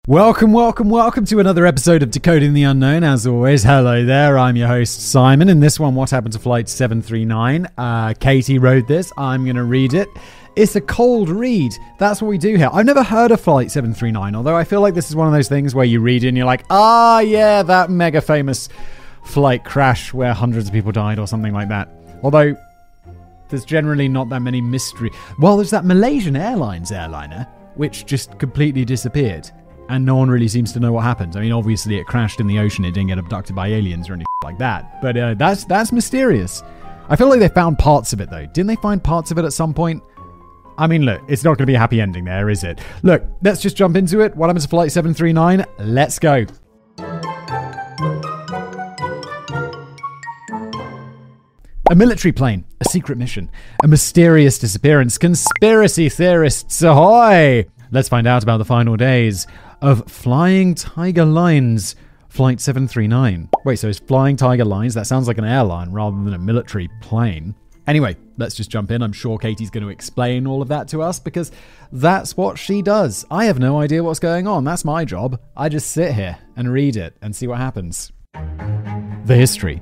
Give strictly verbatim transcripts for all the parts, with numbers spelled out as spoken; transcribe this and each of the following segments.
Welcome, welcome, welcome to another episode of Decoding the Unknown. As always, hello there, I'm your host Simon. In this one, what happened to Flight seven three nine? Uh, Katie wrote this, I'm going to read it. It's a cold read, that's what we do here. I've never heard of Flight seven three nine, although I feel like this is one of those things where you read it and you're like, ah yeah, that mega famous flight crash where hundreds of people died or something like that. Although, there's generally not that many mystery. Well, there's that Malaysian Airlines airliner, which just completely disappeared. And no one really seems to know what happened. I mean, obviously it crashed in the ocean. It didn't get abducted by aliens or anything like that. But uh, that's that's mysterious. I feel like they found parts of it, though. Didn't they find parts of it at some point? I mean, look, it's not going to be a happy ending there, is it? Look, let's just jump into it. What happens to Flight seven three nine? Let's go. A military plane, a secret mission, a mysterious disappearance, conspiracy theorists ahoy! Let's find out about the final days of Flying Tiger Lines Flight seven three nine. Wait, so it's Flying Tiger Lines? That sounds like an airline rather than a military plane. Anyway, let's just jump in. I'm sure Katie's going to explain all of that to us because that's what she does. I have no idea what's going on. That's my job. I just sit here and read it and see what happens. The history.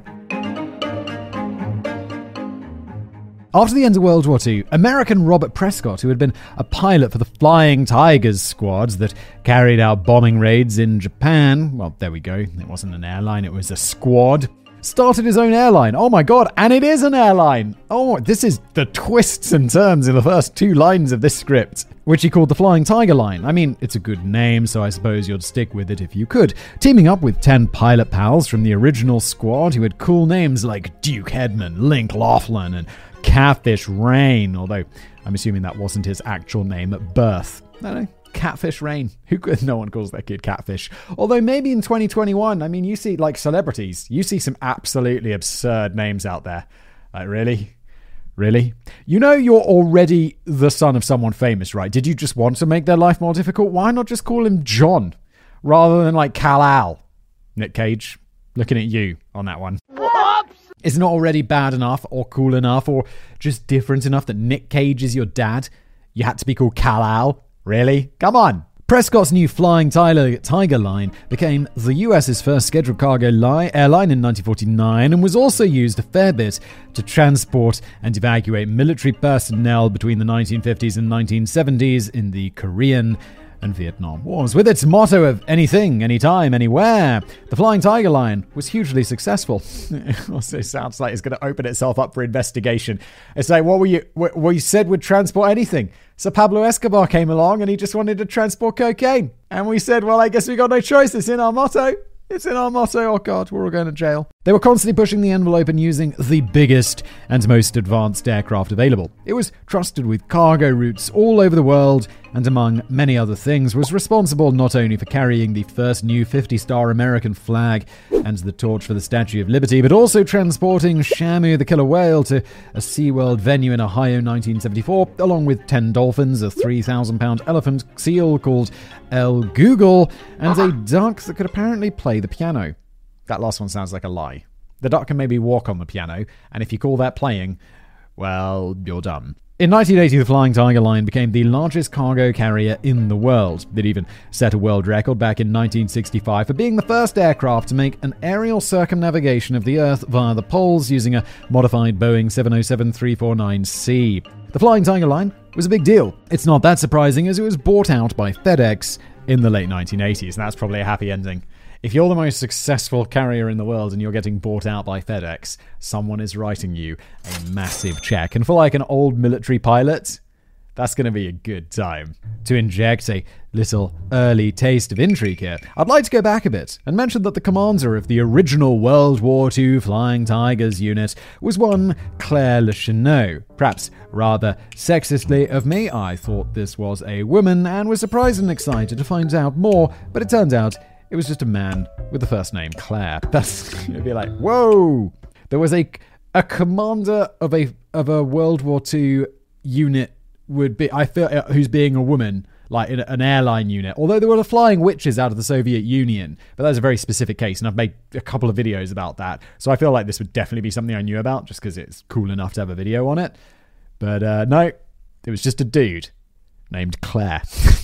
After the end of World War Two, American Robert Prescott, who had been a pilot for the Flying Tigers squads that carried out bombing raids in Japan, well, there we go, it wasn't an airline, it was a squad, started his own airline. Oh my god, and it is an airline! Oh, this is the twists and turns in the first two lines of this script, which he called the Flying Tiger Line. I mean, it's a good name, so I suppose you'd stick with it if you could. Teaming up with ten pilot pals from the original squad who had cool names like Duke Hedman, Link Laughlin, and Catfish Rain, although I'm assuming that wasn't his actual name at birth. I don't know, Catfish Rain. Who could? No one calls their kid Catfish. Although maybe in twenty twenty-one, I mean, you see like celebrities, you see some absolutely absurd names out there. Like, really? Really? You know you're already the son of someone famous, right? Did you just want to make their life more difficult? Why not just call him John rather than like Kal-El? Nick Cage, looking at you on that one. Isn't it already bad enough or cool enough or just different enough that Nick Cage is your dad? You had to be called Kal-El? Really? Come on. Prescott's new Flying Tiger Line became the U S's first scheduled cargo li- airline in nineteen forty-nine and was also used a fair bit to transport and evacuate military personnel between the nineteen fifties and nineteen seventies in the Korean and Vietnam Wars. With its motto of anything, anytime, anywhere, the Flying Tiger Line was hugely successful. It also sounds like it's going to open itself up for investigation. It's like, what were you, what, what you said would transport anything. So Pablo Escobar came along and he just wanted to transport cocaine. And we said, well, I guess we got no choice. It's in our motto. It's in our motto. Oh God, we're all going to jail. They were constantly pushing the envelope and using the biggest and most advanced aircraft available. It was trusted with cargo routes all over the world and, among many other things, was responsible not only for carrying the first new fifty-star American flag and the torch for the Statue of Liberty, but also transporting Shamu the killer whale to a SeaWorld venue in Ohio nineteen seventy-four, along with ten dolphins, a three thousand pound elephant seal called El Google, and a duck that could apparently play the piano. That last one sounds like a lie. The duck can maybe walk on the piano, and if you call that playing, well, you're dumb. In nineteen eighty, the Flying Tiger Line became the largest cargo carrier in the world. It even set a world record back in nineteen sixty-five for being the first aircraft to make an aerial circumnavigation of the Earth via the poles using a modified Boeing seven oh seven three forty-nine C. The Flying Tiger Line was a big deal. It's not that surprising as it was bought out by FedEx in the late nineteen eighties, and that's probably a happy ending. If you're the most successful carrier in the world and you're getting bought out by FedEx, someone is writing you a massive check. And for like an old military pilot, that's going to be a good time. To inject a little early taste of intrigue here, I'd like to go back a bit and mention that the commander of the original World War Two Flying Tigers unit was one Claire Lechaussee. Perhaps rather sexistly of me, I thought this was a woman and was surprised and excited to find out more, but it turned out it was just a man with the first name Claire. That's, you'd be like, whoa! There was a a commander of a of a World War Two unit would be, I feel, who's being a woman, like in an airline unit. Although there were the flying witches out of the Soviet Union, but that's a very specific case, and I've made a couple of videos about that. So I feel like this would definitely be something I knew about, just because it's cool enough to have a video on it. But uh, no, it was just a dude named Claire.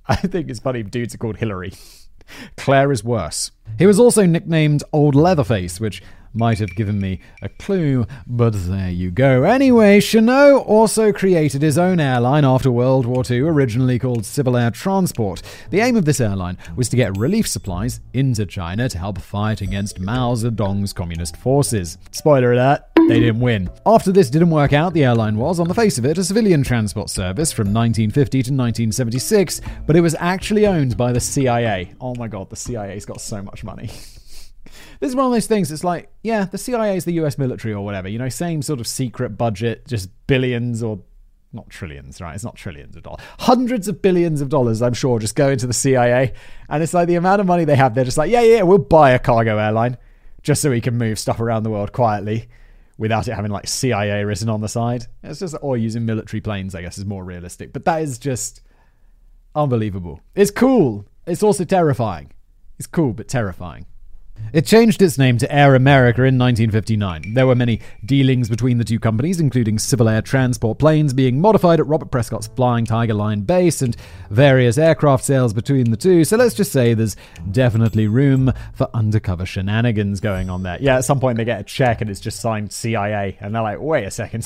I think it's funny dudes are called Hillary. Claire is worse. He was also nicknamed Old Leatherface, which might have given me a clue, but there you go. Anyway, Chanot also created his own airline after World War Two, originally called Civil Air Transport. The aim of this airline was to get relief supplies into China to help fight against Mao Zedong's communist forces. Spoiler alert, they didn't win. After this didn't work out, the airline was, on the face of it, a civilian transport service from nineteen fifty to nineteen seventy-six, but it was actually owned by the C I A. Oh my god, the C I A's got so much money. This is one of those things, it's like, yeah, the C I A is the U S military or whatever, you know, same sort of secret budget, just billions or, not trillions, right? It's not trillions of dollars. Hundreds of billions of dollars, I'm sure, just go into the C I A. And it's like the amount of money they have, they're just like, yeah, yeah, we'll buy a cargo airline just so we can move stuff around the world quietly without it having like C I A written on the side. It's just, or using military planes, I guess, is more realistic. But that is just unbelievable. It's cool. It's also terrifying. It's cool, but terrifying. It changed its name to Air America in nineteen fifty-nine. There were many dealings between the two companies, including Civil Air Transport planes being modified at Robert Prescott's Flying Tiger Line base and various aircraft sales between the two. So let's just say there's definitely room for undercover shenanigans going on there. Yeah, at some point they get a check and it's just signed C I A and they're like, wait a second.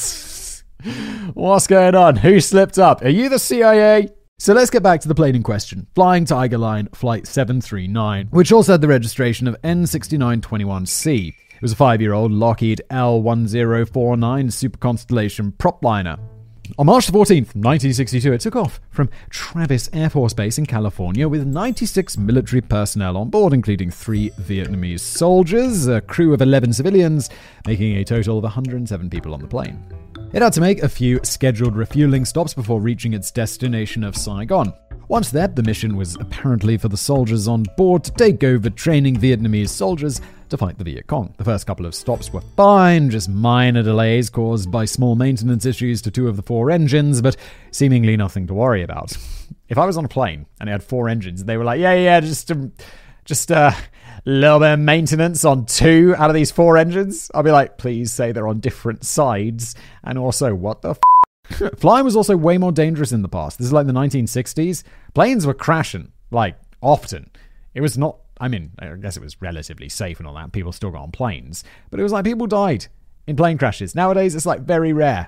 What's going on? Who slipped up? Are you the C I A? So let's get back to the plane in question, Flying Tiger Line Flight seven three nine, which also had the registration of N six nine two one C. It was a five-year-old Lockheed L one zero four nine Super Constellation propliner. On March fourteenth, nineteen sixty-two, it took off from Travis Air Force Base in California with ninety-six military personnel on board, including three Vietnamese soldiers, a crew of eleven civilians, making a total of one hundred seven people on the plane. It had to make a few scheduled refueling stops before reaching its destination of Saigon. Once there, the mission was apparently for the soldiers on board to take over training Vietnamese soldiers to fight the Viet Cong. The first couple of stops were fine, just minor delays caused by small maintenance issues to two of the four engines, but seemingly nothing to worry about. If I was on a plane and it had four engines, they were like, yeah, yeah, just um, just a little bit of maintenance on two out of these four engines, I'll be like, please say they're on different sides. And also, what the f***? Flying was also way more dangerous in the past. This is like the nineteen sixties. Planes were crashing, like, often. It was not, I mean, I guess it was relatively safe and all that. People still got on planes. But it was like people died in plane crashes. Nowadays, it's like very rare.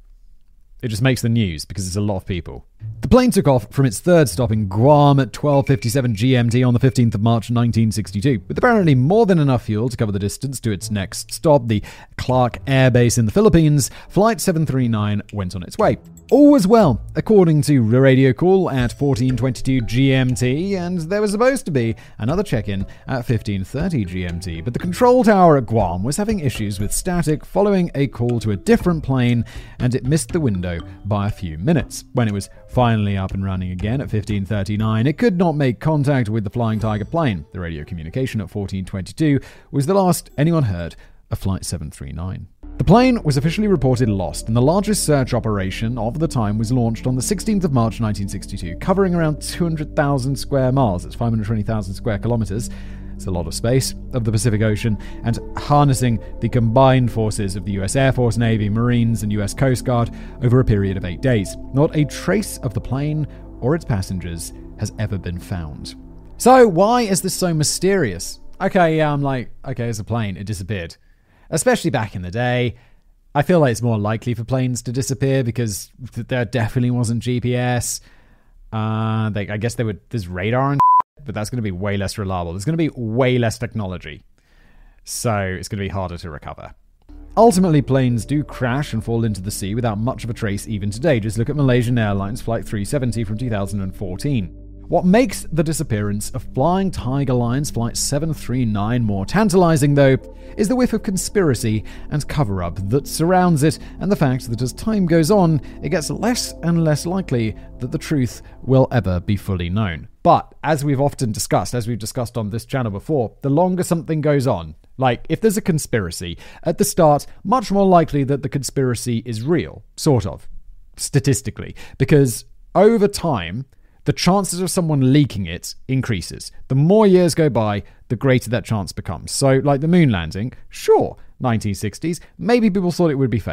It just makes the news because it's a lot of people. The plane took off from its third stop in Guam at twelve fifty-seven G M T on the fifteenth of March nineteen sixty-two, with apparently more than enough fuel to cover the distance to its next stop, the Clark Air Base in the Philippines. Flight seven three nine went on its way. All was well, according to the radio call at fourteen twenty-two G M T, and there was supposed to be another check-in at fifteen thirty G M T, but the control tower at Guam was having issues with static following a call to a different plane, and it missed the window by a few minutes. When it was finally up and running again at fifteen thirty-nine, it could not make contact with the Flying Tiger plane. The radio communication at fourteen twenty-two was the last anyone heard of Flight seven three nine. The plane was officially reported lost, and the largest search operation of the time was launched on the sixteenth of March nineteen sixty-two, covering around two hundred thousand square miles. That's five hundred twenty thousand square kilometers. It's a lot of space of the Pacific Ocean, and harnessing the combined forces of the U S Air Force, Navy, Marines, and U S Coast Guard over a period of eight days. Not a trace of the plane or its passengers has ever been found. So why is this so mysterious? Okay, yeah, I'm like, okay, it's a plane. It disappeared. Especially back in the day, I feel like it's more likely for planes to disappear because there definitely wasn't G P S. Uh, they, I guess there would. There's radar and shit, but that's going to be way less reliable. There's going to be way less technology, so it's going to be harder to recover. Ultimately, planes do crash and fall into the sea without much of a trace even today. Just look at Malaysian Airlines Flight three seventy from two thousand fourteen. What makes the disappearance of Flying Tiger Line's Flight seven three nine more tantalizing, though, is the whiff of conspiracy and cover-up that surrounds it, and the fact that as time goes on, it gets less and less likely that the truth will ever be fully known. But, as we've often discussed, as we've discussed on this channel before, the longer something goes on, like, if there's a conspiracy, at the start, much more likely that the conspiracy is real, sort of, statistically, because over time, the chances of someone leaking it increases. The more years go by, the greater that chance becomes. So, like the moon landing, sure, nineteen sixties, maybe people thought it would be faked.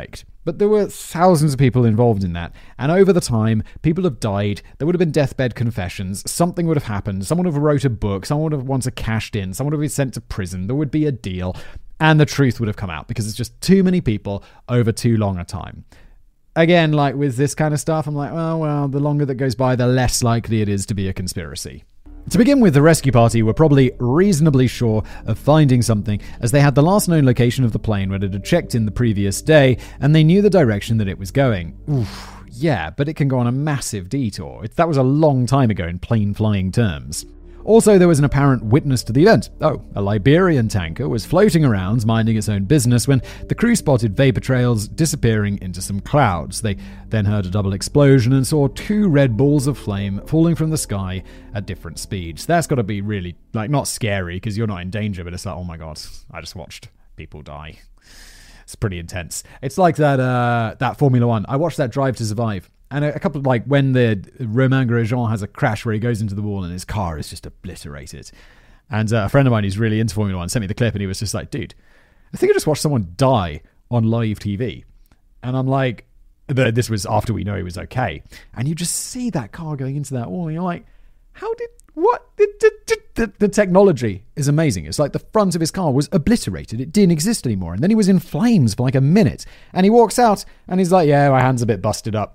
But there were thousands of people involved in that, and over the time, people have died, there would have been deathbed confessions, something would have happened, someone would have wrote a book, someone would have once have cashed in, someone would have been sent to prison, there would be a deal, and the truth would have come out, because it's just too many people over too long a time. Again, like with this kind of stuff, I'm like, well, well, the longer that goes by, the less likely it is to be a conspiracy. To begin with, the rescue party were probably reasonably sure of finding something, as they had the last known location of the plane where it had checked in the previous day, and they knew the direction that it was going. Oof, yeah, but it can go on a massive detour. That was a long time ago in plane flying terms. Also, there was an apparent witness to the event. Oh, a Liberian tanker was floating around, minding its own business, when the crew spotted vapor trails disappearing into some clouds. They then heard a double explosion and saw two red balls of flame falling from the sky at different speeds. That's got to be really, like, not scary because you're not in danger, but it's like, oh my god, I just watched people die. It's pretty intense. It's like that uh, that Formula One. I watched that Drive to Survive. And a couple of, like, when the Romain Grosjean has a crash where he goes into the wall and his car is just obliterated. And uh, a friend of mine who's really into Formula One sent me the clip and he was just like, dude, I think I just watched someone die on live T V. And I'm like, this was after we know he was okay. And you just see that car going into that wall and you're like, how did, what? The, the, the, the technology is amazing. It's like the front of his car was obliterated. It didn't exist anymore. And then he was in flames for like a minute. And he walks out and he's like, yeah, my hand's a bit busted up.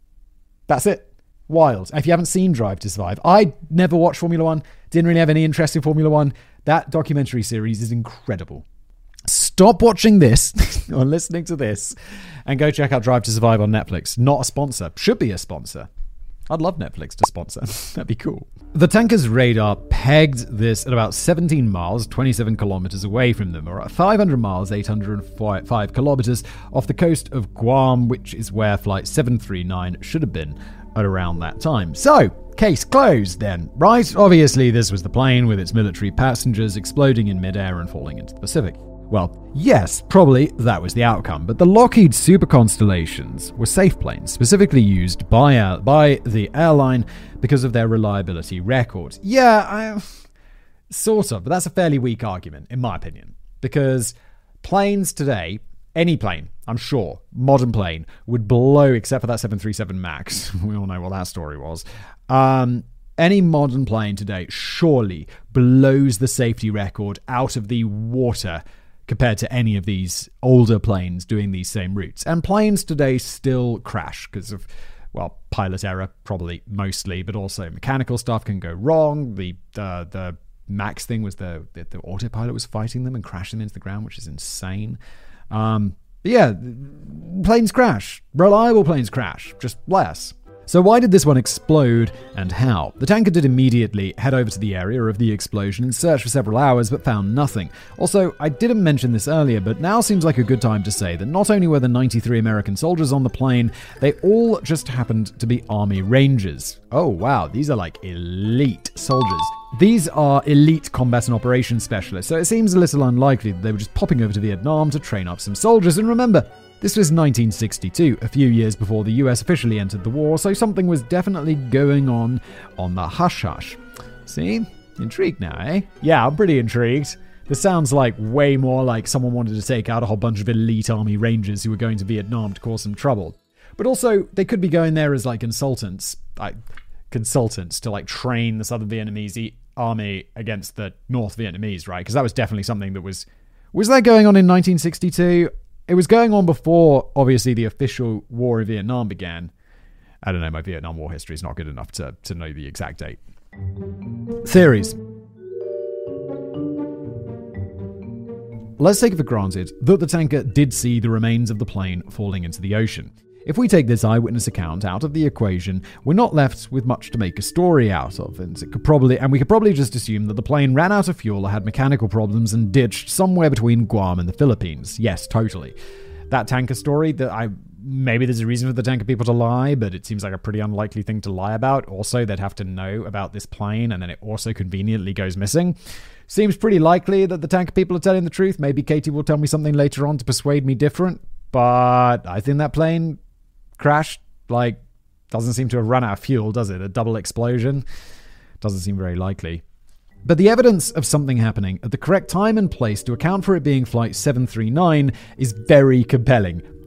That's it. Wild. If you haven't seen Drive to Survive, I never watched Formula One, didn't really have any interest in Formula One. That documentary series is incredible. Stop watching this or listening to this and go check out Drive to Survive on Netflix. Not a sponsor. Should be a sponsor. I'd love Netflix to sponsor. That'd be cool. The tanker's radar pegged this at about seventeen miles, twenty-seven kilometers away from them, or at five hundred miles, eight hundred five kilometers off the coast of Guam, which is where Flight seven three nine should have been at around that time. So, case closed then, right? Obviously, this was the plane with its military passengers exploding in midair and falling into the Pacific. Well, yes, probably that was the outcome, but the Lockheed Super Constellations were safe planes, specifically used by, uh, by the airline because of their reliability record. Yeah, I, sort of, but that's a fairly weak argument, in my opinion, because planes today, any plane, I'm sure, modern plane, would blow, except for that seven thirty-seven MAX. We all know what that story was. Um... Any modern plane today surely blows the safety record out of the water compared to any of these older planes doing these same routes. And planes today still crash because of, well, pilot error, probably mostly, but also mechanical stuff can go wrong. The uh, the MAX thing was the, the the autopilot was fighting them and crashing them into the ground, which is insane. Um, but yeah, planes crash. Reliable planes crash, just less. So why did this one explode and how? The tanker did immediately head over to the area of the explosion and search for several hours but found nothing. Also, I didn't mention this earlier, but now seems like a good time to say that not only were there ninety-three American soldiers on the plane, they all just happened to be Army Rangers. Oh wow, these are like elite soldiers. These are elite combat and operations specialists, so it seems a little unlikely that they were just popping over to Vietnam to train up some soldiers. And remember, this was nineteen sixty-two, a few years before the U S officially entered the war, so something was definitely going on on the hush-hush. See? Intrigued now, eh? Yeah, I'm pretty intrigued. This sounds like way more like someone wanted to take out a whole bunch of elite Army Rangers who were going to Vietnam to cause some trouble. But also, they could be going there as like consultants, like consultants to like train the Southern Vietnamese army against the North Vietnamese, right? Because that was definitely something that was... Was that going on in nineteen sixty-two? It was going on before, obviously, the official war in Vietnam began. I don't know, my Vietnam War history is not good enough to, to know the exact date. Theories. Let's take it for granted that the tanker did see the remains of the plane falling into the ocean. If we take this eyewitness account out of the equation, we're not left with much to make a story out of, and it could probably, and we could probably just assume that the plane ran out of fuel or had mechanical problems and ditched somewhere between Guam and the Philippines. Yes, totally. That tanker story, that I maybe there's a reason for the tanker people to lie, but it seems like a pretty unlikely thing to lie about. Also, they'd have to know about this plane, and then it also conveniently goes missing. Seems pretty likely that the tanker people are telling the truth. Maybe Katie will tell me something later on to persuade me different, but I think that plane crashed, like, doesn't seem to have run out of fuel, does it? A double explosion? Doesn't seem very likely. But the evidence of something happening at the correct time and place to account for it being Flight seven three nine is very compelling.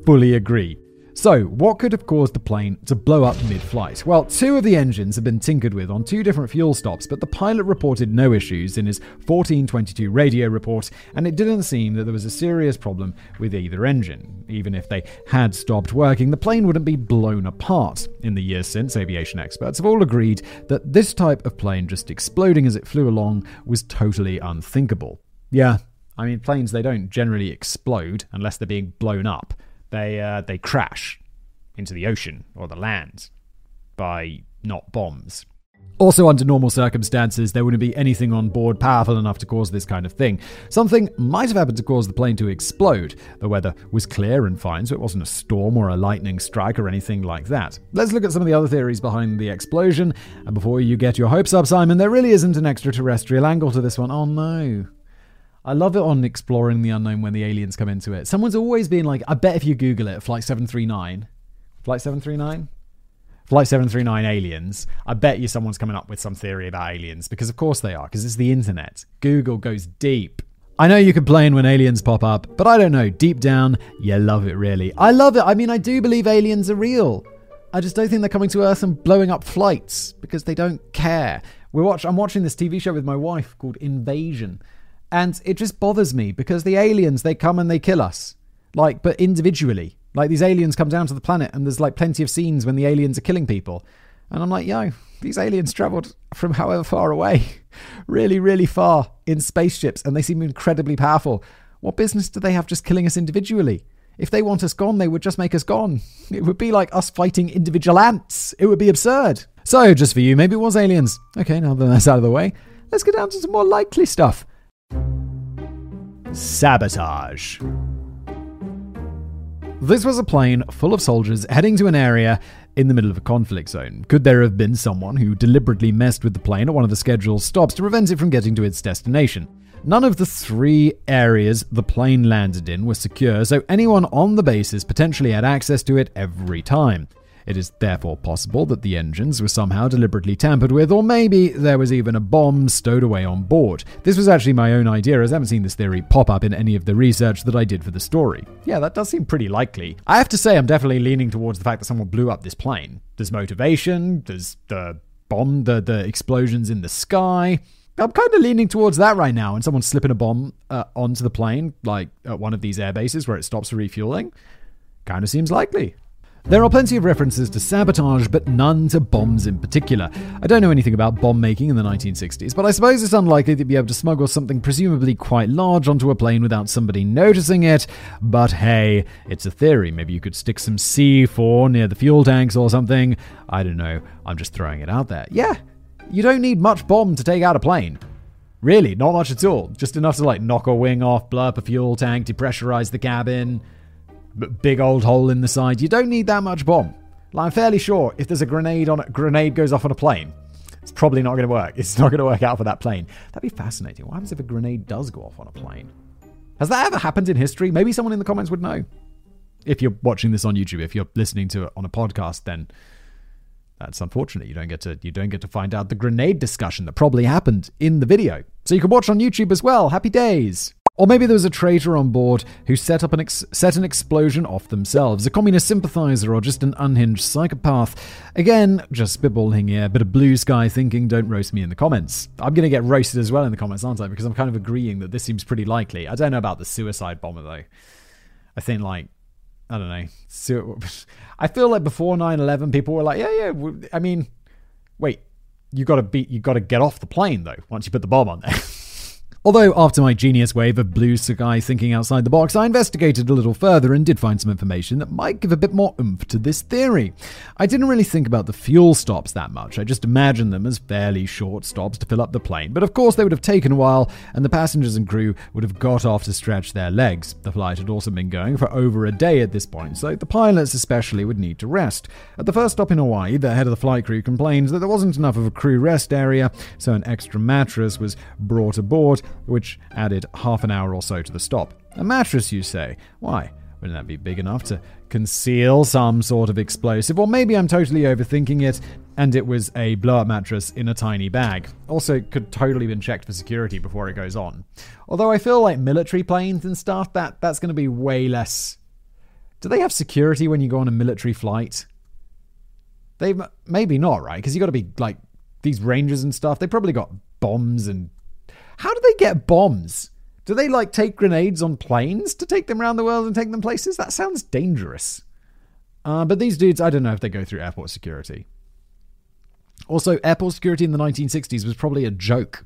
fully agree. So, what could have caused the plane to blow up mid-flight? Well, two of the engines had been tinkered with on two different fuel stops, but the pilot reported no issues in his fourteen twenty-two radio report, and it didn't seem that there was a serious problem with either engine. Even if they had stopped working, the plane wouldn't be blown apart. In the years since, aviation experts have all agreed that this type of plane just exploding as it flew along was totally unthinkable. Yeah, I mean, planes, they don't generally explode unless they're being blown up. They uh, they crash into the ocean or the land by not bombs. Also, under normal circumstances, there wouldn't be anything on board powerful enough to cause this kind of thing. Something might have happened to cause the plane to explode. The weather was clear and fine, so it wasn't a storm or a lightning strike or anything like that. Let's look at some of the other theories behind the explosion. And before you get your hopes up, Simon, there really isn't an extraterrestrial angle to this one. Oh no. I love it on Exploring the Unknown when the aliens come into it. Someone's always been like, I bet if you Google it, Flight seven three nine. Flight seven three nine? Flight seven three nine aliens. I bet you someone's coming up with some theory about aliens, because of course they are, because it's the internet. Google goes deep. I know you complain when aliens pop up, but I don't know. Deep down, you love it, really. I love it. I mean, I do believe aliens are real. I just don't think they're coming to Earth and blowing up flights, because they don't care. We're watch- I'm watching this T V show with my wife called Invasion. And it just bothers me because the aliens, they come and they kill us. Like, but individually. Like, these aliens come down to the planet and there's like plenty of scenes when the aliens are killing people. And I'm like, yo, these aliens traveled from however far away. really, really far in spaceships. And they seem incredibly powerful. What business do they have just killing us individually? If they want us gone, they would just make us gone. It would be like us fighting individual ants. It would be absurd. So, just for you, maybe it was aliens. Okay, now that that's out of the way, let's get down to some more likely stuff. Sabotage. This was a plane full of soldiers heading to an area in the middle of a conflict zone. Could there have been someone who deliberately messed with the plane at one of the scheduled stops to prevent it from getting to its destination? None of the three areas the plane landed in were secure, so anyone on the bases potentially had access to it every time. It is therefore possible that the engines were somehow deliberately tampered with, or maybe there was even a bomb stowed away on board. This was actually my own idea, as I haven't seen this theory pop up in any of the research that I did for the story. Yeah, that does seem pretty likely. I have to say I'm definitely leaning towards the fact that someone blew up this plane. There's motivation, there's the bomb, the, the explosions in the sky. I'm kind of leaning towards that right now, and someone slipping a bomb uh, onto the plane, like at one of these air bases where it stops for refueling. Kind of seems likely. There are plenty of references to sabotage, but none to bombs in particular. I don't know anything about bomb making in the nineteen sixties, but I suppose it's unlikely to be able to smuggle something presumably quite large onto a plane without somebody noticing it. But hey, it's a theory. Maybe you could stick some C four near the fuel tanks or something. I don't know. I'm just throwing it out there. Yeah, you don't need much bomb to take out a plane. Really, not much at all. Just enough to like knock a wing off, blow up a fuel tank, depressurize the cabin. Big old hole in the side. You don't need that much bomb. Like, I'm fairly sure if there's a grenade on a grenade goes off on a plane, it's probably not going to work. It's not going to work out for that plane. That'd be fascinating. What happens if a grenade does go off on a plane? Has that ever happened in history? Maybe someone in the comments would know. If you're watching this on YouTube, if you're listening to it on a podcast, then that's unfortunate. You don't get to you don't get to find out the grenade discussion that probably happened in the video. So you can watch on YouTube as well. Happy days. Or maybe there was a traitor on board who set up an ex- set an explosion off themselves, a communist sympathizer or just an unhinged psychopath. Again, just spitballing here, bit of blue sky thinking, don't roast me in the comments. I'm going to get roasted as well in the comments, aren't I? Because I'm kind of agreeing that this seems pretty likely. I don't know about the suicide bomber though. I think like, I don't know. Su- I feel like before nine eleven people were like, yeah, yeah, I mean, wait, you got to beat, you got to get off the plane though, once you put the bomb on there. Although, after my genius wave of blue sky thinking outside the box, I investigated a little further and did find some information that might give a bit more oomph to this theory. I didn't really think about the fuel stops that much. I just imagined them as fairly short stops to fill up the plane. But of course, they would have taken a while, and the passengers and crew would have got off to stretch their legs. The flight had also been going for over a day at this point, so the pilots especially would need to rest. At the first stop in Hawaii, the head of the flight crew complained that there wasn't enough of a crew rest area, so an extra mattress was brought aboard, which added half an hour or so to the stop. A mattress, you say? Why? Wouldn't that be big enough to conceal some sort of explosive? Or maybe I'm totally overthinking it, and it was a blow-up mattress in a tiny bag. Also, it could totally been checked for security before it goes on. Although I feel like military planes and stuff, that that's going to be way less Do they have security when you go on a military flight? They maybe not, right? Because you got to be like these rangers and stuff. They probably got bombs. And how do they get bombs? Do they like take grenades on planes to take them around the world and take them places? That sounds dangerous. Uh, but these dudes, I don't know if they go through airport security. Also, airport security in the nineteen sixties was probably a joke.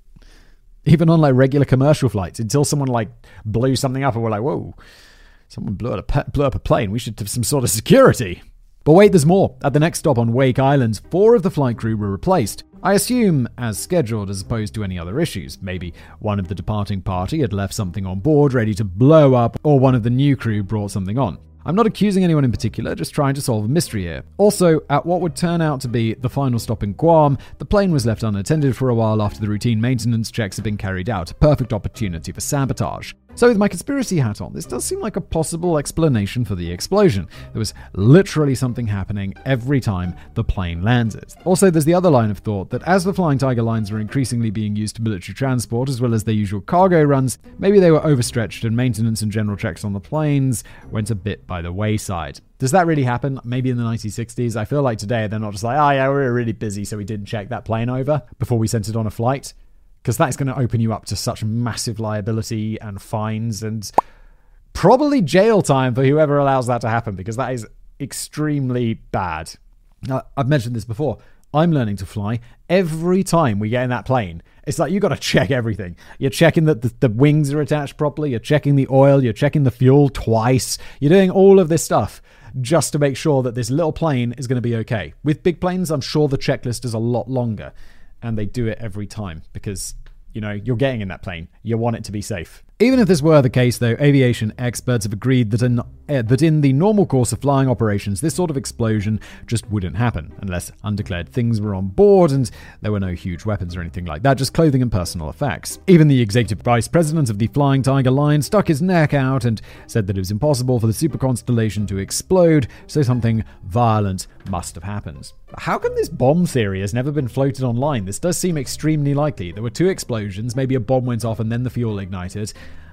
Even on like regular commercial flights, until someone like blew something up and we're like, whoa, someone blew, up a, blew up a plane. We should have some sort of security. But wait, there's more. At the next stop on Wake Island, four of the flight crew were replaced. I assume as scheduled as opposed to any other issues. Maybe one of the departing party had left something on board ready to blow up, or one of the new crew brought something on. I'm not accusing anyone in particular, just trying to solve a mystery here. Also, at what would turn out to be the final stop in Guam, the plane was left unattended for a while after the routine maintenance checks had been carried out, a perfect opportunity for sabotage. So with my conspiracy hat on, this does seem like a possible explanation for the explosion. There was literally something happening every time the plane landed. Also, there's the other line of thought that as the Flying Tiger lines were increasingly being used to military transport as well as their usual cargo runs, maybe they were overstretched and maintenance and general checks on the planes went a bit by the wayside. Does that really happen? Maybe in the nineteen sixties? I feel like today they're not just like, oh yeah, we were really busy so we didn't check that plane over before we sent it on a flight. Because that is going to open you up to such massive liability and fines and probably jail time for whoever allows that to happen, because that is extremely bad. Now, I've mentioned this before. I'm learning to fly. Every time we get in that plane, it's like you got to check everything. You're checking that the, the wings are attached properly. You're checking the oil. You're checking the fuel twice. You're doing all of this stuff just to make sure that this little plane is going to be okay. With big planes, I'm sure the checklist is a lot longer. And they do it every time because, you know, you're getting in that plane. You want it to be safe. Even if this were the case, though, aviation experts have agreed that in, uh, that in the normal course of flying operations, this sort of explosion just wouldn't happen unless undeclared things were on board and there were no huge weapons or anything like that, just clothing and personal effects. Even the executive vice president of the Flying Tiger line stuck his neck out and said that it was impossible for the super constellation to explode, so something violent must have happened. How come this bomb theory has never been floated online? This does seem extremely likely. There were two explosions, maybe a bomb went off and then the fuel ignited.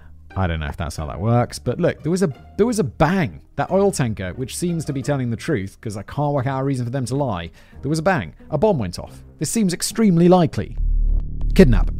I don't know if that's how that works, but look, there was a there was a bang. That oil tanker, which seems to be telling the truth, because I can't work out a reason for them to lie. There was a bang. A bomb went off. This seems extremely likely. Kidnap.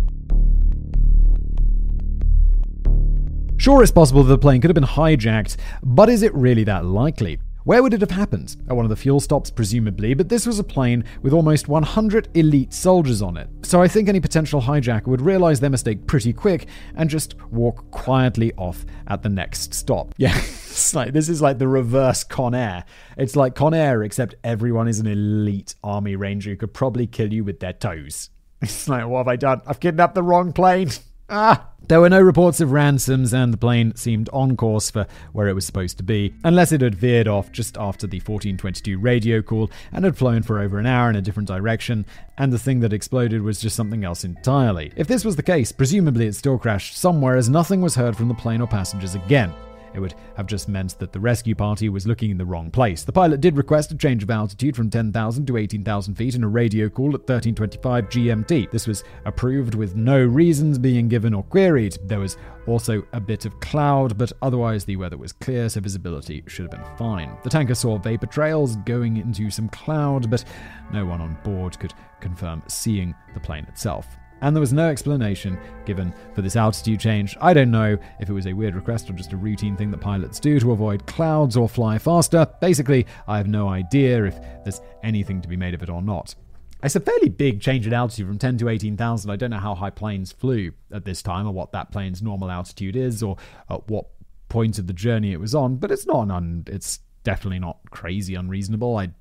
Sure, it's possible that the plane could have been hijacked, but is it really that likely? Where would it have happened? At one of the fuel stops, presumably, but this was a plane with almost one hundred elite soldiers on it. So I think any potential hijacker would realize their mistake pretty quick and just walk quietly off at the next stop. Yeah, it's like, this is like the reverse Con Air. It's like Con Air, except everyone is an elite army ranger who could probably kill you with their toes. It's like, what have I done? I've kidnapped the wrong plane. Ah! There were no reports of ransoms, and the plane seemed on course for where it was supposed to be, unless it had veered off just after the fourteen twenty-two radio call and had flown for over an hour in a different direction, and the thing that exploded was just something else entirely. If this was the case, presumably it still crashed somewhere, as nothing was heard from the plane or passengers again. It would have just meant that the rescue party was looking in the wrong place. The pilot did request a change of altitude from ten thousand to eighteen thousand feet in a radio call at thirteen twenty-five G M T. This was approved with no reasons being given or queried. There was also a bit of cloud, but otherwise the weather was clear, so visibility should have been fine. The tanker saw vapor trails going into some cloud, but no one on board could confirm seeing the plane itself. And there was no explanation given for this altitude change. I don't know if it was a weird request or just a routine thing that pilots do to avoid clouds or fly faster. Basically, I have no idea if there's anything to be made of it or not. It's a fairly big change in altitude from ten to eighteen thousand. I don't know how high planes flew at this time or what that plane's normal altitude is or at what point of the journey it was on, but it's not un- it's definitely not crazy unreasonable. I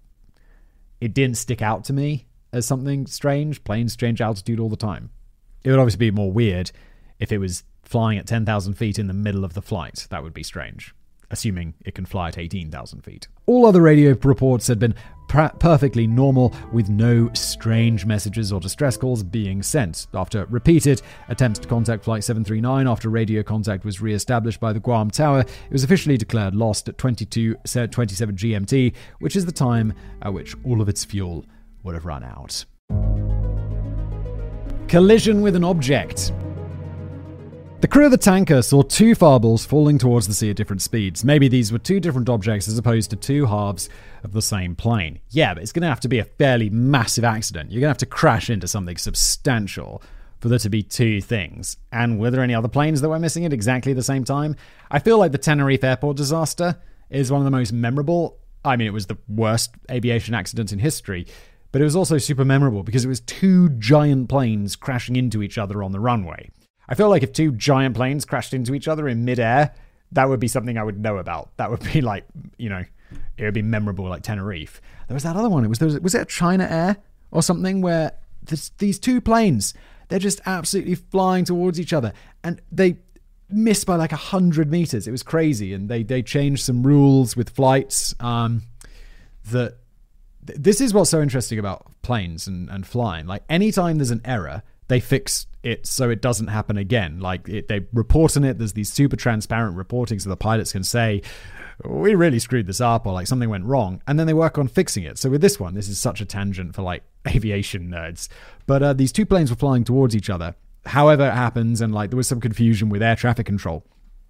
it didn't stick out to me as something strange. Planes change altitude all the time. It would obviously be more weird if it was flying at ten thousand feet in the middle of the flight. That would be strange, assuming it can fly at eighteen thousand feet. All other radio reports had been pr- perfectly normal, with no strange messages or distress calls being sent. After repeated attempts to contact Flight seven three nine after radio contact was re-established by the Guam Tower, it was officially declared lost at twenty-two twenty-seven G M T, which is the time at which all of its fuel would have run out. Collision with an object. The crew of the tanker saw two fireballs falling towards the sea at different speeds. Maybe these were two different objects as opposed to two halves of the same plane. Yeah, but it's going to have to be a fairly massive accident. You're going to have to crash into something substantial for there to be two things. And were there any other planes that were missing at exactly the same time? I feel like the Tenerife airport disaster is one of the most memorable. I mean, it was the worst aviation accident in history, but it was also super memorable because it was two giant planes crashing into each other on the runway. I feel like if two giant planes crashed into each other in midair, that would be something I would know about. That would be like, you know, it would be memorable like Tenerife. There was that other one. It was, there was, was it China Air or something where this, these two planes, they're just absolutely flying towards each other and they missed by like a hundred meters. It was crazy. And they, they changed some rules with flights. Um, that th- this is what's so interesting about planes and, and flying. Like anytime there's an error, they fix it so it doesn't happen again. Like it, they report on it. There's these super transparent reporting so the pilots can say, we really screwed this up or like something went wrong. And then they work on fixing it. So with this one, this is such a tangent for like aviation nerds. But uh, these two planes were flying towards each other. However it happens. And like there was some confusion with air traffic control.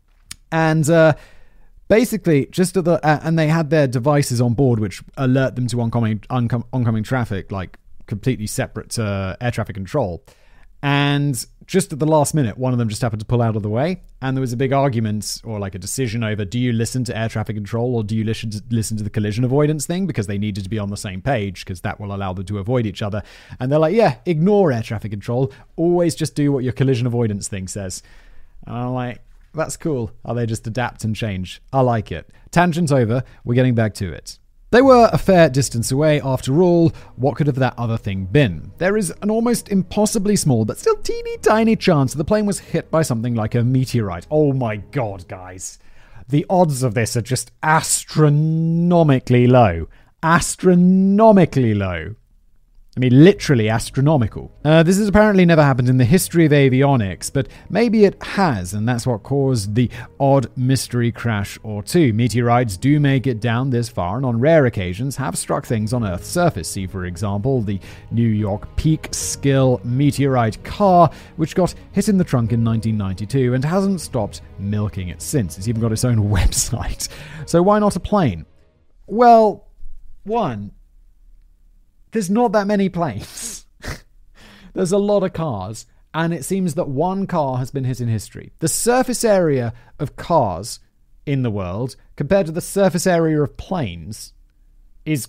And uh, basically just at the, uh, and they had their devices on board, which alert them to oncoming, oncom- oncoming traffic, like completely separate to air traffic control. And just at the last minute, one of them just happened to pull out of the way. And there was a big argument or like a decision over, do you listen to air traffic control or do you listen to, listen to the collision avoidance thing? Because they needed to be on the same page because that will allow them to avoid each other. And they're like, yeah, ignore air traffic control. Always just do what your collision avoidance thing says. And I'm like, that's cool. How they just adapt and change. I like it. Tangent over. We're getting back to it. They were a fair distance away. After all, what could have that other thing been? There is an almost impossibly small but still teeny tiny chance that the plane was hit by something like a meteorite. Oh my god, guys. The odds of this are just astronomically low. Astronomically low. I mean, literally astronomical. Uh, this has apparently never happened in the history of avionics, but maybe it has, and that's what caused the odd mystery crash or two. Meteorites do make it down this far, and on rare occasions have struck things on Earth's surface. See, for example, the New York Peekskill meteorite car, which got hit in the trunk in nineteen ninety-two and hasn't stopped milking it since. It's even got its own website. So why not a plane? Well, one... there's not that many planes. There's a lot of cars, and it seems that one car has been hit in history. The surface area of cars in the world compared to the surface area of planes is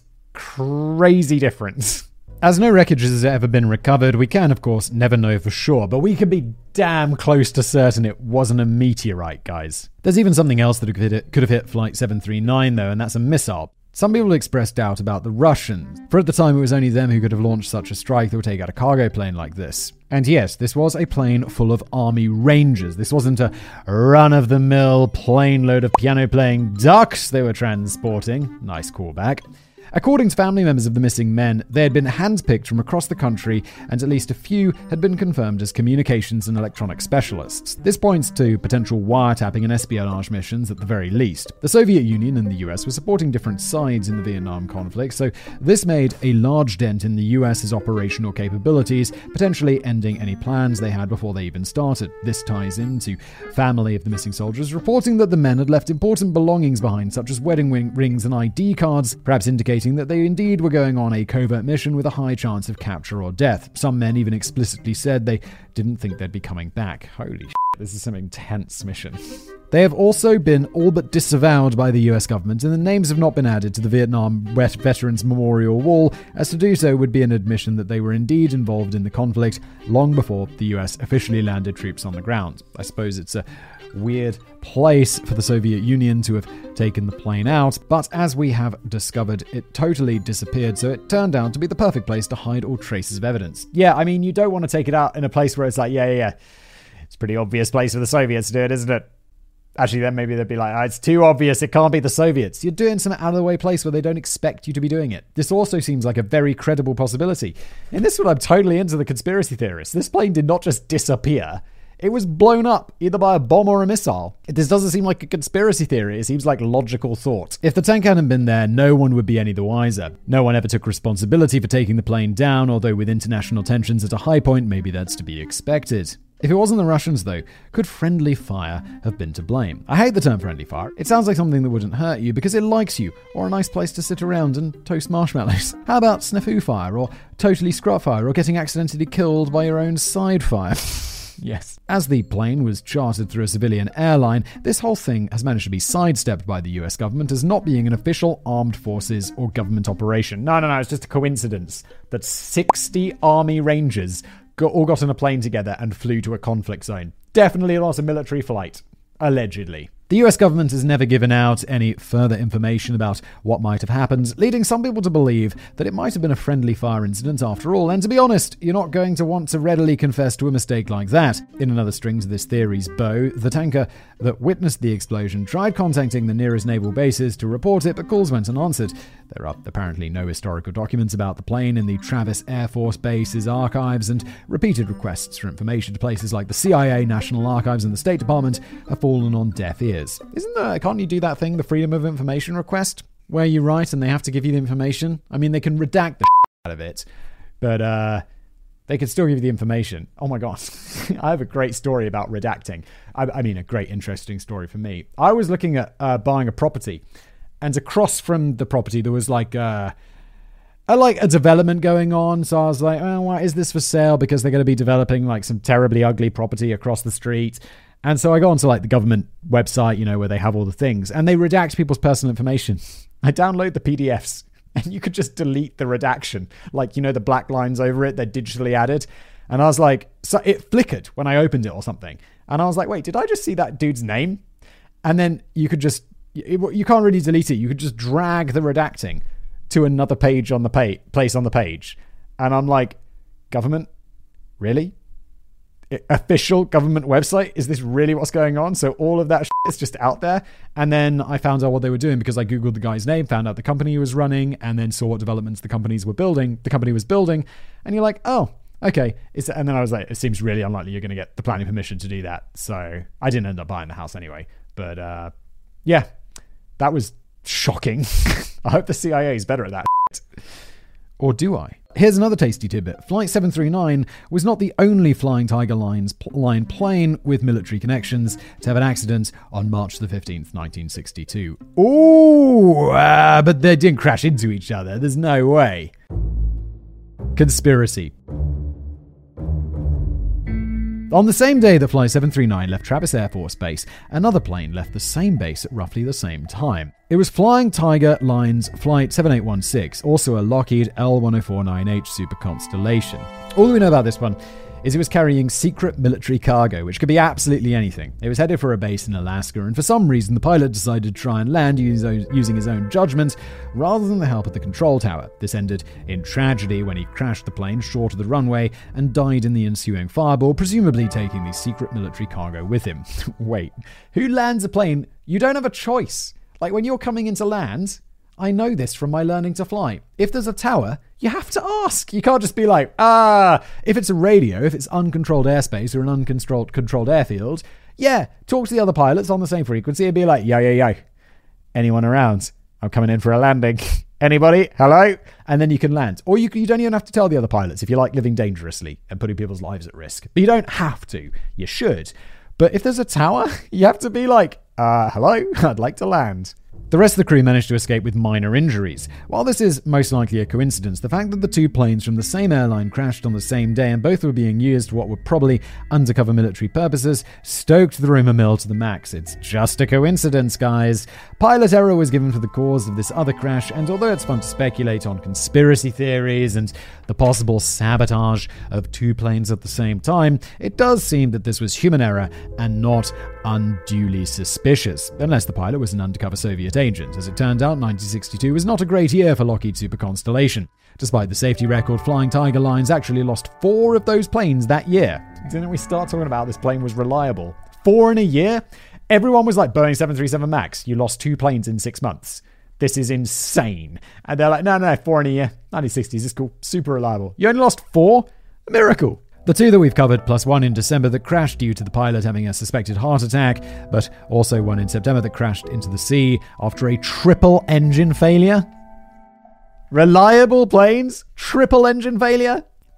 crazy different. As no wreckage has ever been recovered, we can, of course, never know for sure, but we can be damn close to certain it wasn't a meteorite, guys. There's even something else that could have hit, could have hit Flight seven three nine, though, and that's a missile. Some people expressed doubt about the Russians, for at the time it was only them who could have launched such a strike that would take out a cargo plane like this. And yes, this was a plane full of army rangers. This wasn't a run-of-the-mill plane load of piano-playing ducks they were transporting. Nice callback. According to family members of the missing men, they had been handpicked from across the country, and at least a few had been confirmed as communications and electronic specialists. This points to potential wiretapping and espionage missions at the very least. The Soviet Union and the U S were supporting different sides in the Vietnam conflict, so this made a large dent in the US's operational capabilities, potentially ending any plans they had before they even started. This ties into family of the missing soldiers reporting that the men had left important belongings behind, such as wedding rings and I D cards, perhaps indicating that they indeed were going on a covert mission with a high chance of capture or death. Some men even explicitly said they didn't think they'd be coming back. Holy shit, this is some intense mission. They have also been all but disavowed by the U S government, and the names have not been added to the Vietnam Veterans Memorial Wall, as to do so would be an admission that they were indeed involved in the conflict long before the U S officially landed troops on the ground. I suppose it's a weird place for the Soviet Union to have taken the plane out, but as we have discovered, it totally disappeared, so it turned out to be the perfect place to hide all traces of evidence. Yeah, I mean, you don't want to take it out in a place where it's like, yeah, yeah, yeah, it's a pretty obvious place for the Soviets to do it, isn't it? Actually, then maybe they'd be like, oh, it's too obvious, it can't be the Soviets. You're doing some out-of-the-way place where they don't expect you to be doing it. This also seems like a very credible possibility. In this one, I'm totally into the conspiracy theorists. This plane did not just disappear. It was blown up, either by a bomb or a missile. This doesn't seem like a conspiracy theory. It seems like logical thought. If the tank hadn't been there, no one would be any the wiser. No one ever took responsibility for taking the plane down, although with international tensions at a high point, maybe that's to be expected. If it wasn't the Russians, though, could friendly fire have been to blame? I hate the term friendly fire. It sounds like something that wouldn't hurt you because it likes you, or a nice place to sit around and toast marshmallows. How about snafu fire, or totally scrot fire, or getting accidentally killed by your own side fire? Yes. As the plane was chartered through a civilian airline, this whole thing has managed to be sidestepped by the U S government as not being an official armed forces or government operation. No, no, no, it's just a coincidence that sixty army rangers got, all got on a plane together and flew to a conflict zone. Definitely not a military flight. Allegedly. The U S government has never given out any further information about what might have happened, leading some people to believe that it might have been a friendly fire incident after all. And to be honest, you're not going to want to readily confess to a mistake like that. In another string to this theory's bow, the tanker that witnessed the explosion tried contacting the nearest naval bases to report it, but calls went unanswered. There are apparently no historical documents about the plane in the Travis Air Force Base's archives, and repeated requests for information to places like the C I A, National Archives, and the State Department have fallen on deaf ears. Isn't there, can't you do that thing, the Freedom of Information request, where you write and they have to give you the information? I mean, they can redact the out of it, but uh, they can still give you the information. Oh my God. I have a great story about redacting. I, I mean, a great, interesting story for me. I was looking at uh, buying a property, and across from the property, there was like uh, a, like a development going on. So I was like, oh, why is this for sale? Because they're going to be developing like some terribly ugly property across the street. And so I go onto like the government website, you know, where they have all the things, and they redact people's personal information. I download the P D Fs, and you could just delete the redaction. Like, you know, the black lines over it, they're digitally added. And I was like, so it flickered when I opened it or something. And I was like, wait, did I just see that dude's name? And then you could just, you can't really delete it. You could just drag the redacting to another page on the page, place on the page. And I'm like, government? Really? Official government website? Is this really what's going on? So all of that shit is just out there. And then I found out what they were doing because I Googled the guy's name, found out the company he was running, and then saw what developments the companies were building, the company was building. And you're like, oh, okay. It's, and then I was like, it seems really unlikely you're going to get the planning permission to do that. So I didn't end up buying the house anyway. But uh, yeah, that was shocking. I hope the C I A is better at that shit. Or do I? Here's another tasty tidbit. Flight seven three nine was not the only Flying Tiger Lines line plane with military connections to have an accident on March the fifteenth, nineteen sixty-two. Ooh, uh, but they didn't crash into each other. There's no way. Conspiracy. On the same day that Flight seven three nine left Travis Air Force Base, another plane left the same base at roughly the same time. It was Flying Tiger Lines Flight seven eight one six, also a Lockheed L one oh four nine H Super Constellation. All that we know about this one is it was carrying secret military cargo, which could be absolutely anything. It was headed for a base in Alaska, and for some reason the pilot decided to try and land using his own judgment rather than the help of the control tower. This ended in tragedy when he crashed the plane short of the runway and died in the ensuing fireball, presumably taking the secret military cargo with him. Wait, who lands a plane? You don't have a choice. Like when you're coming into land, I know this from my learning to fly. If there's a tower, you have to ask. You can't just be like, ah, if it's a radio, if it's uncontrolled airspace or an uncontrolled controlled airfield, yeah, talk to the other pilots on the same frequency and be like, yo, yo, yo, anyone around? I'm coming in for a landing. Anybody? Hello? And then you can land. Or you, you don't even have to tell the other pilots if you like living dangerously and putting people's lives at risk. But you don't have to. You should. But if there's a tower, you have to be like, uh, hello, I'd like to land. The rest of the crew managed to escape with minor injuries. While this is most likely a coincidence, the fact that the two planes from the same airline crashed on the same day and both were being used for what were probably undercover military purposes stoked the rumor mill to the max. It's just a coincidence, guys. Pilot error was given for the cause of this other crash, and although it's fun to speculate on conspiracy theories and the possible sabotage of two planes at the same time, it does seem that this was human error and not unduly suspicious, unless the pilot was an undercover Soviet agent. As it turned out, nineteen sixty-two was not a great year for Lockheed Super Constellation. Despite the safety record, Flying Tiger Lines actually lost four of those planes that year. Didn't we start talking about this plane was reliable? Four in a year? Everyone was like, Boeing seven thirty-seven MAX, you lost two planes in six months. This is insane. And they're like, no, no, no, four in a year. nineteen sixties is cool. Super reliable. You only lost four? A miracle. The two that we've covered, plus one in December that crashed due to the pilot having a suspected heart attack, but also one in September that crashed into the sea after a triple engine failure. Reliable planes? Triple engine failure?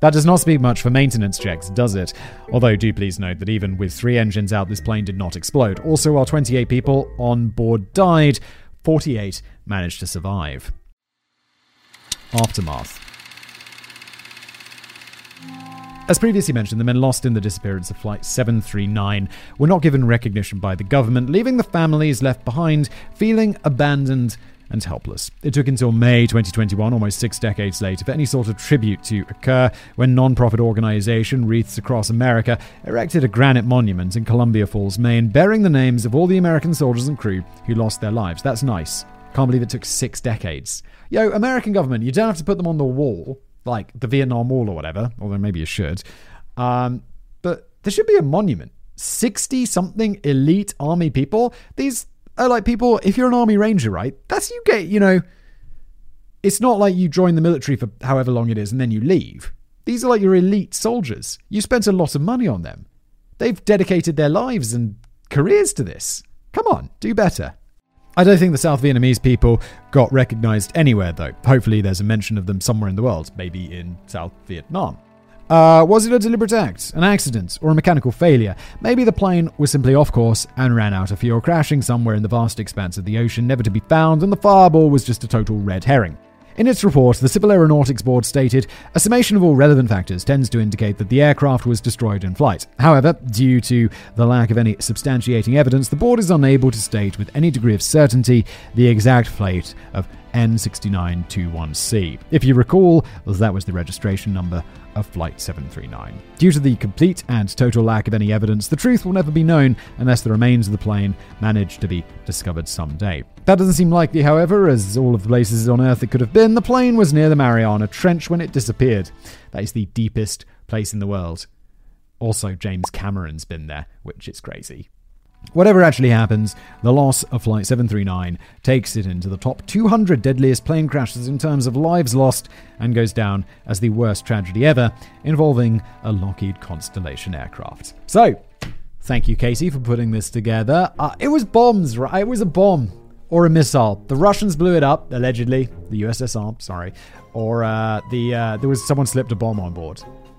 That does not speak much for maintenance checks, does it? Although do please note that even with three engines out, this plane did not explode. Also, while twenty-eight people on board died, forty-eight managed to survive. Aftermath. As previously mentioned, the men lost in the disappearance of Flight seven three nine were not given recognition by the government, leaving the families left behind feeling abandoned and helpless. It took until May twenty twenty-one, almost six decades later, for any sort of tribute to occur when non-profit organization Wreaths Across America erected a granite monument in Columbia Falls, Maine, bearing the names of all the American soldiers and crew who lost their lives. That's nice. Can't believe it took six decades. Yo, American government, you don't have to put them on the wall, like the Vietnam Wall or whatever, although maybe you should. Um, but there should be a monument. sixty-something elite army people. These are like people, if you're an army ranger, right? That's you get, you know, it's not like you join the military for however long it is and then you leave. These are like your elite soldiers. You spent a lot of money on them. They've dedicated their lives and careers to this. Come on, do better. I don't think the South Vietnamese people got recognized anywhere, though. Hopefully there's a mention of them somewhere in the world, maybe in South Vietnam. Uh, was it a deliberate act, an accident, or a mechanical failure? Maybe the plane was simply off course and ran out of fuel, crashing somewhere in the vast expanse of the ocean, never to be found, and the fireball was just a total red herring. In its report, the Civil Aeronautics Board stated, a summation of all relevant factors tends to indicate that the aircraft was destroyed in flight. However, due to the lack of any substantiating evidence, the board is unable to state with any degree of certainty the exact fate of N six nine two one C. If you recall, that was the registration number of Flight seven three nine. Due to the complete and total lack of any evidence, the truth will never be known unless the remains of the plane manage to be discovered someday. That doesn't seem likely, however, as all of the places on Earth it could have been. The plane was near the Mariana Trench when it disappeared. That is the deepest place in the world. Also, James Cameron's been there, which is crazy. Whatever actually happens, the loss of Flight seven three nine takes it into the top two hundred deadliest plane crashes in terms of lives lost and goes down as the worst tragedy ever involving a Lockheed Constellation aircraft. So, thank you, Casey, for putting this together. Uh, it was bombs, right? It was a bomb or a missile. The Russians blew it up, allegedly. The U S S R, sorry. Or uh, the uh, there was someone slipped a bomb on board.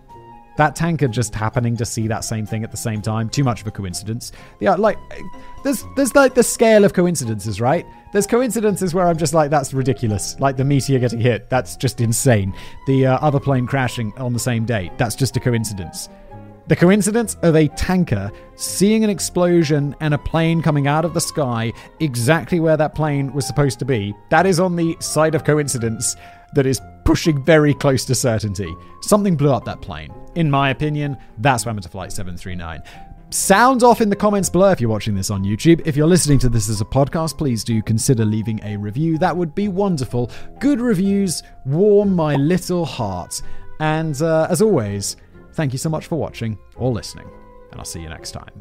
That tanker just happening to see that same thing at the same time. Too much of a coincidence. Yeah, like, there's there's like the scale of coincidences, right? There's coincidences where I'm just like, that's ridiculous. Like the meteor getting hit, that's just insane. The uh, other plane crashing on the same day, that's just a coincidence. The coincidence of a tanker seeing an explosion and a plane coming out of the sky exactly where that plane was supposed to be, that is on the side of coincidence that is pushing very close to certainty. Something blew up that plane. In my opinion, that's what happened to Flight seven three nine. Sound off in the comments below if you're watching this on YouTube. If you're listening to this as a podcast, please do consider leaving a review. That would be wonderful. Good reviews warm my little heart. And uh, as always, thank you so much for watching or listening, and I'll see you next time.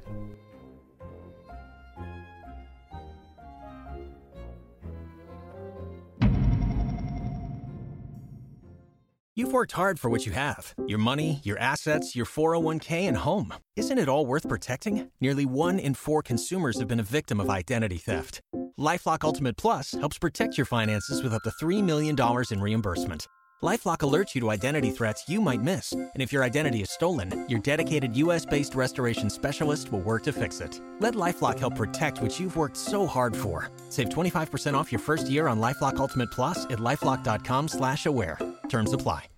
You've worked hard for what you have. Your money, your assets, your four oh one k, and home. Isn't it all worth protecting? Nearly one in four consumers have been a victim of identity theft. LifeLock Ultimate Plus helps protect your finances with up to three million dollars in reimbursement. LifeLock alerts you to identity threats you might miss. And if your identity is stolen, your dedicated U S based restoration specialist will work to fix it. Let LifeLock help protect what you've worked so hard for. Save twenty-five percent off your first year on LifeLock Ultimate Plus at LifeLock.com slash aware. Terms apply.